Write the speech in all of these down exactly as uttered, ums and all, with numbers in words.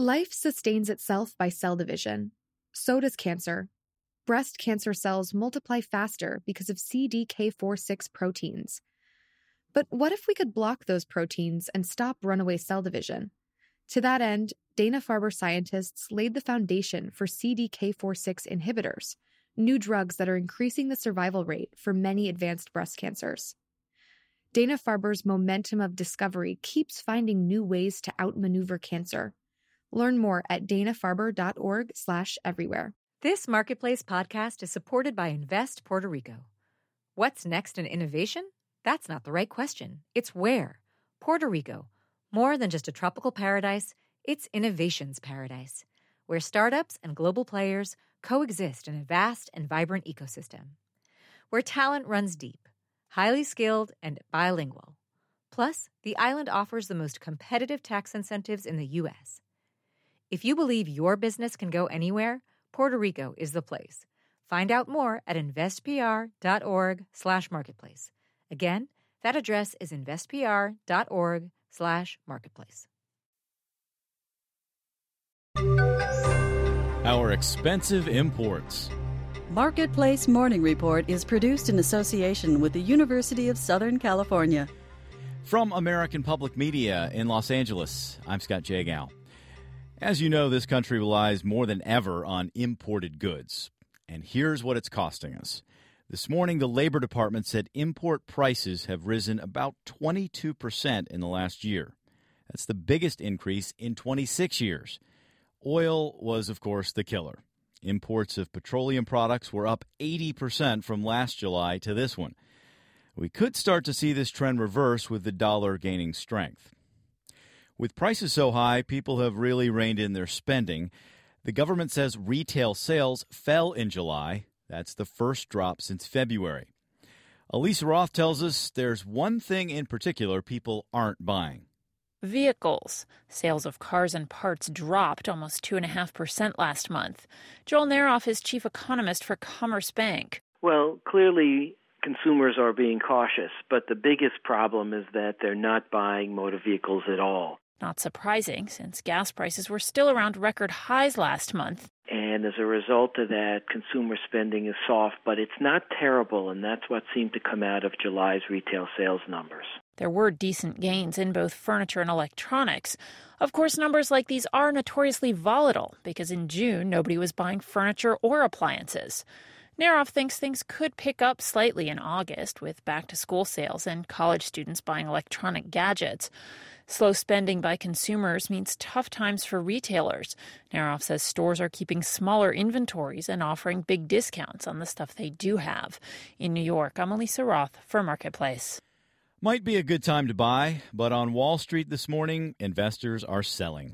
Life sustains itself by cell division. So does cancer. Breast cancer cells multiply faster because of C D K four six proteins. But what if we could block those proteins and stop runaway cell division? To that end, Dana-Farber scientists laid the foundation for C D K four six inhibitors, new drugs that are increasing the survival rate for many advanced breast cancers. Dana-Farber's momentum of discovery keeps finding new ways to outmaneuver cancer. Learn more at dana-farber.org slash everywhere. This Marketplace podcast is supported by Invest Puerto Rico. What's next in innovation? That's not the right question. It's where. Puerto Rico. More than just a tropical paradise, it's innovation's paradise, where startups and global players coexist in a vast and vibrant ecosystem. Where talent runs deep, highly skilled, and bilingual. Plus, the island offers the most competitive tax incentives in the U S. If you believe your business can go anywhere, Puerto Rico is the place. Find out more at investpr.org slash marketplace. Again, that address is investpr.org slash marketplace. Our expensive imports. Marketplace Morning Report is produced in association with the University of Southern California. From American Public Media in Los Angeles, I'm Scott Jagow. As you know, this country relies more than ever on imported goods. And here's what it's costing us. This morning, the Labor Department said import prices have risen about twenty-two percent in the last year. That's the biggest increase in twenty-six years. Oil was, of course, the killer. Imports of petroleum products were up eighty percent from last July to this one. We could start to see this trend reverse with the dollar gaining strength. With prices so high, people have really reined in their spending. The government says retail sales fell in July. That's the first drop since February. Elisa Roth tells us there's one thing in particular people aren't buying. Vehicles. Sales of cars and parts dropped almost two point five percent last month. Joel Neroff is chief economist for Commerce Bank. Well, clearly consumers are being cautious, but the biggest problem is that they're not buying motor vehicles at all. Not surprising, since gas prices were still around record highs last month. And as a result of that, consumer spending is soft, but it's not terrible, and that's what seemed to come out of July's retail sales numbers. There were decent gains in both furniture and electronics. Of course, numbers like these are notoriously volatile, because in June, nobody was buying furniture or appliances. Neroff thinks things could pick up slightly in August, with back-to-school sales and college students buying electronic gadgets. Slow spending by consumers means tough times for retailers. Neroff says stores are keeping smaller inventories and offering big discounts on the stuff they do have. In New York, I'm Elisa Roth for Marketplace. Might be a good time to buy, but on Wall Street this morning, investors are selling.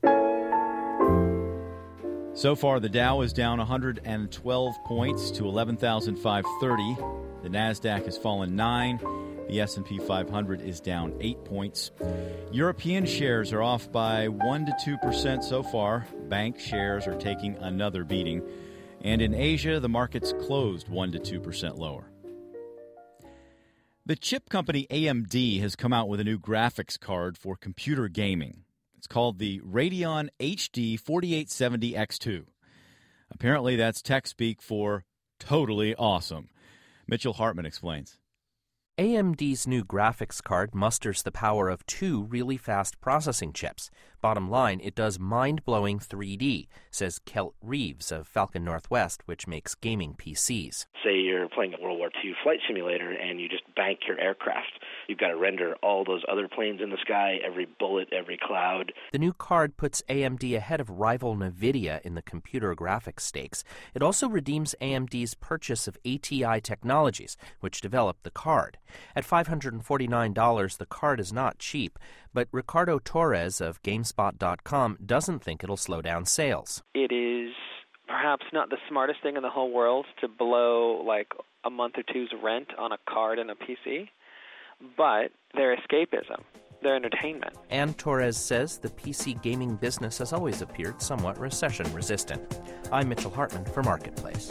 So far, the Dow is down one hundred twelve points to eleven thousand five hundred thirty. The Nasdaq has fallen nine. The S and P five hundred is down eight points. European shares are off by one to two percent so far. Bank shares are taking another beating. And in Asia, the market's closed one to two percent lower. The chip company A M D has come out with a new graphics card for computer gaming. It's called the Radeon H D forty-eight seventy X two. Apparently, that's tech speak for totally awesome. Mitchell Hartman explains. A M D's new graphics card musters the power of two really fast processing chips. Bottom line, it does mind-blowing three D, says Kelt Reeves of Falcon Northwest, which makes gaming P Cs. Say you're playing a World War Two flight simulator and you just bank your aircraft. You've got to render all those other planes in the sky, every bullet, every cloud. The new card puts A M D ahead of rival NVIDIA in the computer graphics stakes. It also redeems A M D's purchase of A T I Technologies, which developed the card. At five hundred forty-nine dollars, the card is not cheap, but Ricardo Torres of GameSpot dot com doesn't think it'll slow down sales. It is perhaps not the smartest thing in the whole world to blow like a month or two's rent on a card and a P C, but their escapism, their entertainment. And Torres says the P C gaming business has always appeared somewhat recession-resistant. I'm Mitchell Hartman for Marketplace.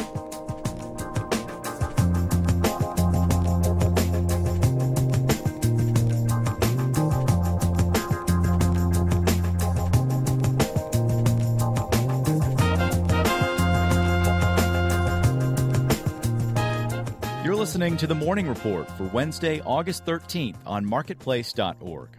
listening to the Morning Report for Wednesday, August thirteenth on marketplace dot org.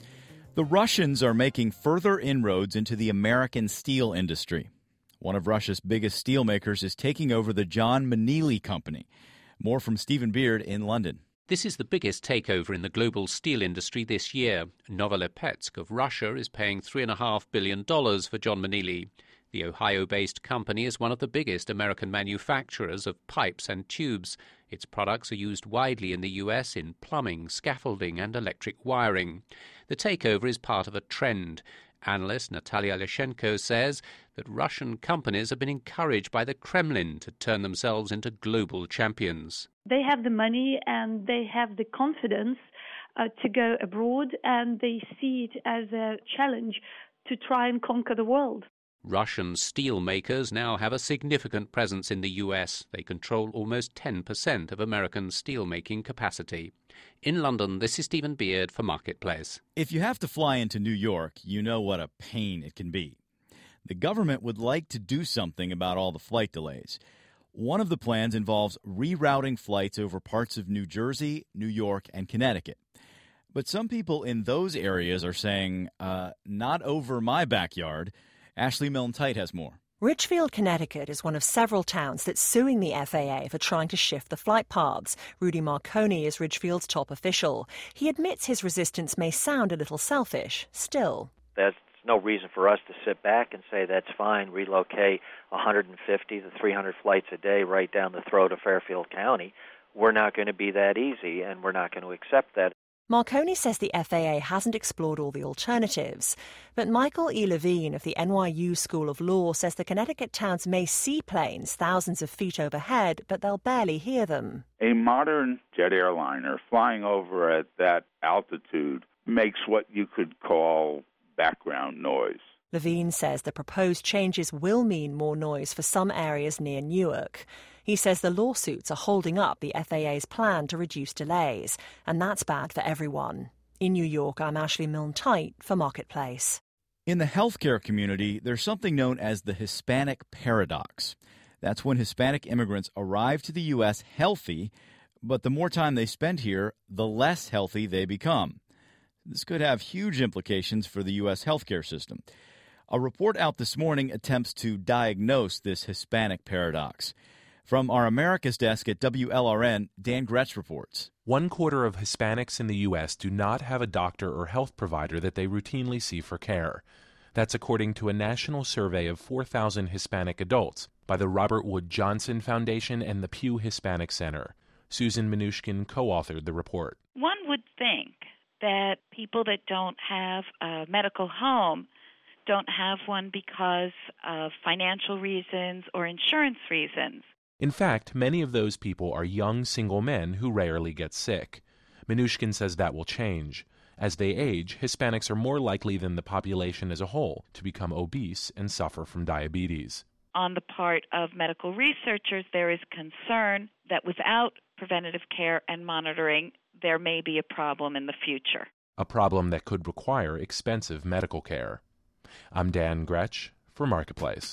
The Russians are making further inroads into the American steel industry. One of Russia's biggest steelmakers is taking over the John Manili Company. More from Stephen Beard in London. This is the biggest takeover in the global steel industry this year. Novolepetsk of Russia is paying three point five billion dollars for John Manili. The Ohio-based company is one of the biggest American manufacturers of pipes and tubes. Its products are used widely in the U S in plumbing, scaffolding and electric wiring. The takeover is part of a trend. Analyst Natalia Leshenko says that Russian companies have been encouraged by the Kremlin to turn themselves into global champions. They have the money and they have the confidence uh, to go abroad, and they see it as a challenge to try and conquer the world. Russian steel makers now have a significant presence in the U S. They control almost ten percent of American steelmaking capacity. In London, this is Stephen Beard for Marketplace. If you have to fly into New York, you know what a pain it can be. The government would like to do something about all the flight delays. One of the plans involves rerouting flights over parts of New Jersey, New York, and Connecticut. But some people in those areas are saying, uh, not over my backyard. Ashley Milne-Tite has more. Ridgefield, Connecticut is one of several towns that's suing the F A A for trying to shift the flight paths. Rudy Marconi is Ridgefield's top official. He admits his resistance may sound a little selfish. Still, there's no reason for us to sit back and say that's fine, relocate one hundred fifty to three hundred flights a day right down the throat of Fairfield County. We're not going to be that easy, and we're not going to accept that. Marconi says the F A A hasn't explored all the alternatives. But Michael E. Levine of the N Y U School of Law says the Connecticut towns may see planes thousands of feet overhead, but they'll barely hear them. A modern jet airliner flying over at that altitude makes what you could call background noise. Levine says the proposed changes will mean more noise for some areas near Newark. He says the lawsuits are holding up the F A A's plan to reduce delays, and that's bad for everyone. In New York, I'm Ashley Milne-Tite for Marketplace. In the healthcare community, there's something known as the Hispanic paradox. That's when Hispanic immigrants arrive to the U S healthy, but the more time they spend here, the less healthy they become. This could have huge implications for the U S healthcare system. A report out this morning attempts to diagnose this Hispanic paradox. From our America's desk at W L R N, Dan Gretsch reports. One quarter of Hispanics in the U S do not have a doctor or health provider that they routinely see for care. That's according to a national survey of four thousand Hispanic adults by the Robert Wood Johnson Foundation and the Pew Hispanic Center. Susan Minushkin co-authored the report. One would think that people that don't have a medical home don't have one because of financial reasons or insurance reasons. In fact, many of those people are young single men who rarely get sick. Minushkin says that will change. As they age, Hispanics are more likely than the population as a whole to become obese and suffer from diabetes. On the part of medical researchers, there is concern that without preventative care and monitoring, there may be a problem in the future. A problem that could require expensive medical care. I'm Dan Gretsch for Marketplace.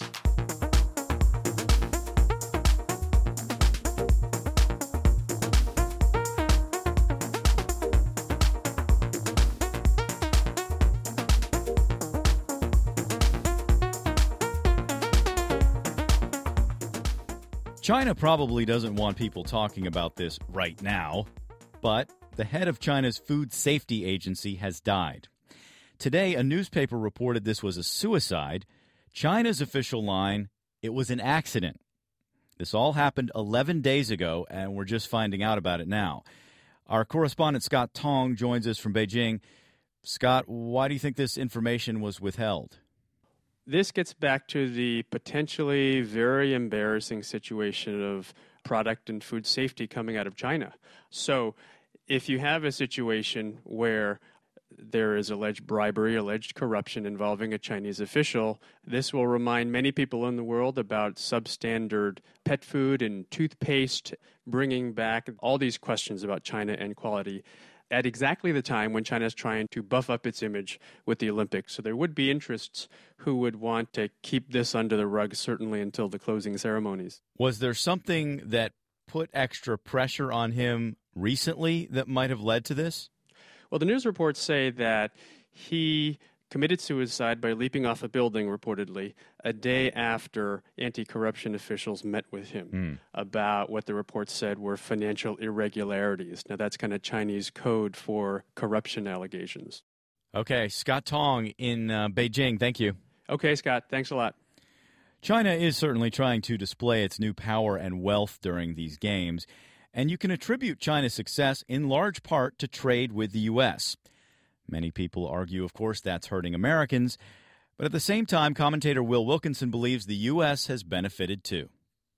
China probably doesn't want people talking about this right now, but the head of China's Food Safety Agency has died. Today, a newspaper reported this was a suicide. China's official line, it was an accident. This all happened eleven days ago, and we're just finding out about it now. Our correspondent Scott Tong joins us from Beijing. Scott, why do you think this information was withheld? This gets back to the potentially very embarrassing situation of product and food safety coming out of China. So if you have a situation where there is alleged bribery, alleged corruption involving a Chinese official, this will remind many people in the world about substandard pet food and toothpaste, bringing back all these questions about China and quality at exactly the time when China is trying to buff up its image with the Olympics. So there would be interests who would want to keep this under the rug, certainly until the closing ceremonies. Was there something that put extra pressure on him recently that might have led to this? Well, the news reports say that he committed suicide by leaping off a building, reportedly, a day after anti-corruption officials met with him mm. about what the report said were financial irregularities. Now, that's kind of Chinese code for corruption allegations. Okay, Scott Tong in uh, Beijing. Thank you. Okay, Scott. Thanks a lot. China is certainly trying to display its new power and wealth during these games, and you can attribute China's success in large part to trade with the U S. Many people argue, of course, that's hurting Americans, but at the same time, commentator Will Wilkinson believes the U S has benefited too.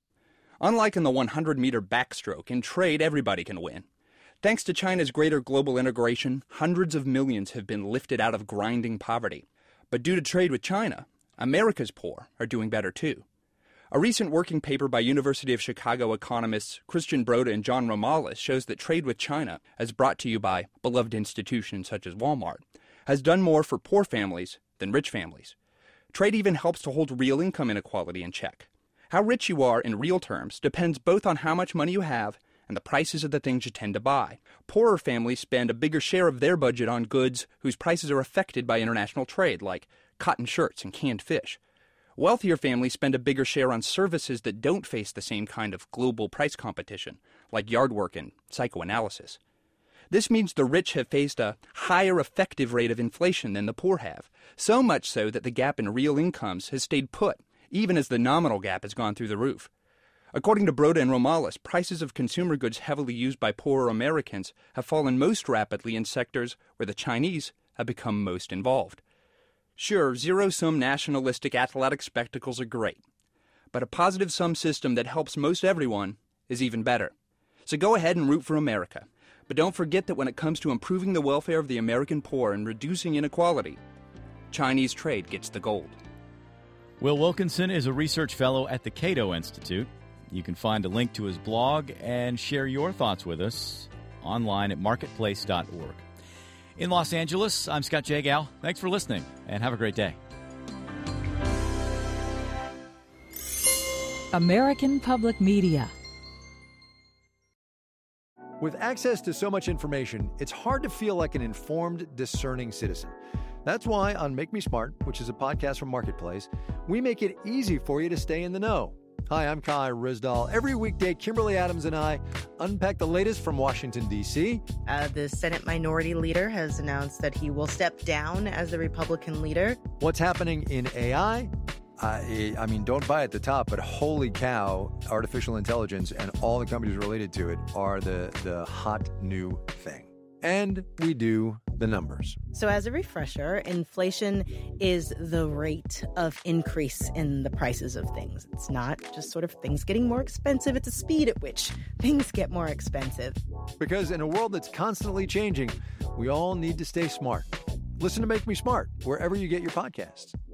Unlike in the hundred meter backstroke, in trade everybody can win. Thanks to China's greater global integration, hundreds of millions have been lifted out of grinding poverty. But due to trade with China, America's poor are doing better too. A recent working paper by University of Chicago economists Christian Broda and John Romales shows that trade with China, as brought to you by beloved institutions such as Walmart, has done more for poor families than rich families. Trade even helps to hold real income inequality in check. How rich you are in real terms depends both on how much money you have and the prices of the things you tend to buy. Poorer families spend a bigger share of their budget on goods whose prices are affected by international trade, like cotton shirts and canned fish. Wealthier families spend a bigger share on services that don't face the same kind of global price competition, like yard work and psychoanalysis. This means the rich have faced a higher effective rate of inflation than the poor have, so much so that the gap in real incomes has stayed put, even as the nominal gap has gone through the roof. According to Broda and Romales, prices of consumer goods heavily used by poorer Americans have fallen most rapidly in sectors where the Chinese have become most involved. Sure, zero-sum nationalistic athletic spectacles are great, but a positive-sum system that helps most everyone is even better. So go ahead and root for America, but don't forget that when it comes to improving the welfare of the American poor and reducing inequality, Chinese trade gets the gold. Will Wilkinson is a research fellow at the Cato Institute. You can find a link to his blog and share your thoughts with us online at marketplace dot org. In Los Angeles, I'm Scott Jagow. Thanks for listening, and have a great day. American Public Media. With access to so much information, it's hard to feel like an informed, discerning citizen. That's why on Make Me Smart, which is a podcast from Marketplace, we make it easy for you to stay in the know. Hi, I'm Kai Rizdal. Every weekday, Kimberly Adams and I unpack the latest from Washington, D C Uh, the Senate Minority Leader has announced that he will step down as the Republican leader. What's happening in A I? I, I mean, don't buy at the top, but holy cow, artificial intelligence and all the companies related to it are the, the hot new thing. And we do the numbers. So as a refresher, inflation is the rate of increase in the prices of things. It's not just sort of things getting more expensive. It's the speed at which things get more expensive. Because in a world that's constantly changing, we all need to stay smart. Listen to Make Me Smart wherever you get your podcasts.